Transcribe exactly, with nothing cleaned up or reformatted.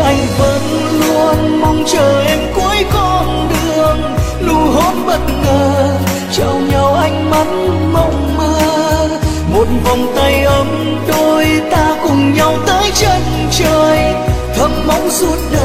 anh vẫn luôn mong chờ em cuối con đường. Nụ hôn bất ngờ trao nhau ánh mắt mộng mơ, một vòng tay ấm đôi ta cùng nhau tới chân trời, thầm mong suốt đời